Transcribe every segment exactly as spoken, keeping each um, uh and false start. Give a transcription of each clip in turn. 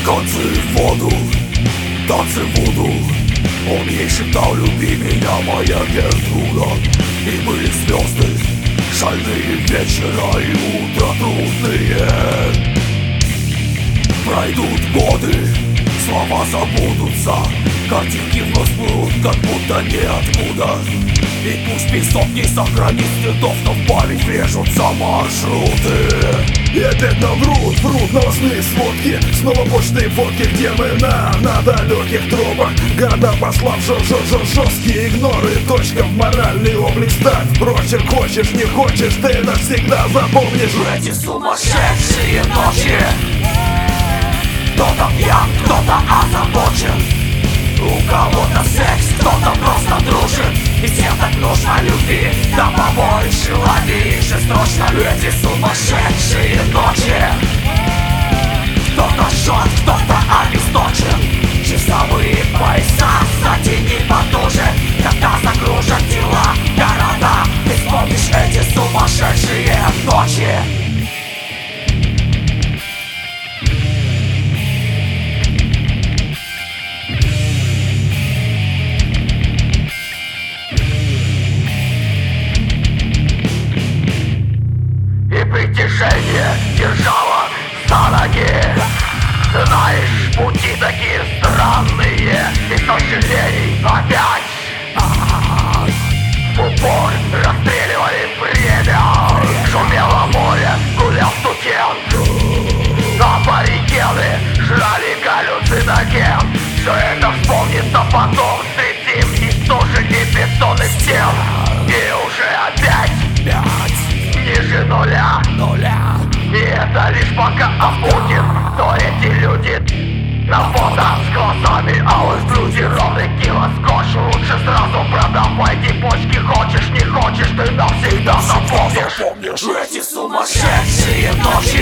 Танцы в воду, танцы в воду. Он ей шептал: люби меня, моя Гертруда. И были звезды, шальные вечера и утро трудные. Пройдут годы, слова забудутся, картинки вновь всплывут, как будто ниоткуда. И пусть песок не сохранит следов, но в память врежутся маршруты. И опять нам врут, врут новостные сводки. Снова почтные фотки, где мы на, на далеких тропах. Города послав жё жё жё жесткие игноры. Точка в моральный облик ставь. Прочерк хочешь, не хочешь, ты навсегда запомнишь эти сумасшедшие ночи. Кто-то пьян, кто-то озабочен, у кого-то секс, кто-то просто дружит. И всем так нужно любви, да побольше лови жестоко. Эти сумасшедшие ночи. Кто-то жжет, кто-то обесточен, часовые пояса затяни потуже. Когда загружат дела, города, ты вспомнишь эти сумасшедшие ночи. Притяжение держало за ноги. Знаешь, пути такие странные, и сожалений опять в упор расстреливали время. Шумело море, гулял студент, аборигены жрали галлюциноген. Все это вспомнится потом среди изношенных бетонных стен. И уже опять ниже нуля, нуля. И это лишь пока опутит. То эти люди на фото с глазами алых в блюде ровный кило скотча. Лучше сразу продавай почки. Хочешь, не хочешь, ты навсегда запомнишь эти сумасшедшие ночи.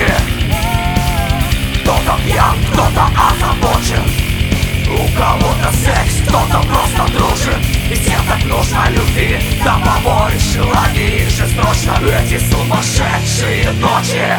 Кто-то пьян, кто-то озабочен, у кого-то секс, кто-то просто дружит. И всем так нужно любви, да побольше лови жестоко. Эти сумасшедшие ночи.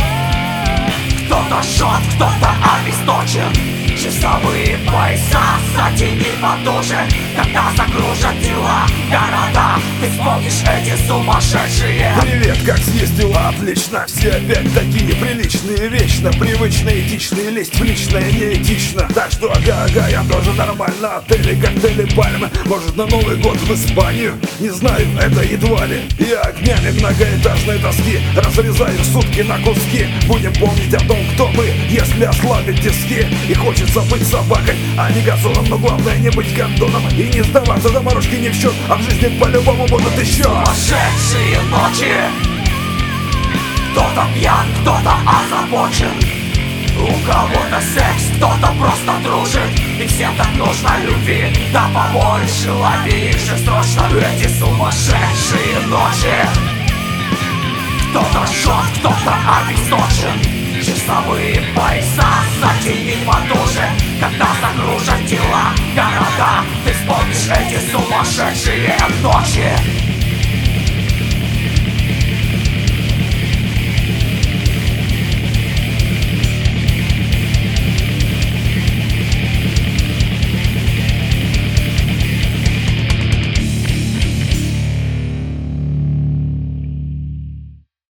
Кто-то жжет, кто-то обесточен, часовые пояса затяни потуже. Когда загружат дела, города, ты вспомнишь эти сумасшедшие. Привет, как съесть дела? Отлично. Все опять такие приличные, вечно привычные, этичные. Лезть в личное неэтично. Так что ага-ага, я тоже нормально. Отели, коктейли, пальмы. Может, на Новый год в Испанию? Не знаю, это едва ли. Я огнями многоэтажной доски разрезаю сутки на куски. Будем помнить о том, кто мы, если ослабить тиски. И хочется быть собакой, а не газоном. Но главное не быть гондоном и не сдаваться, заморочки не в счет. А в жизни по-любому будут еще сумасшедшие ночи. Кто-то пьян, кто-то озабочен, у кого-то секс, кто-то просто дружит. И всем так нужно любви, да побольше лови жестоко. Эти сумасшедшие ночи. Кто-то жжет, кто-то обесточен, часовые пояса затяни потуже. Когда загружат дела, города, ты вспомнишь эти сумасшедшие ночи.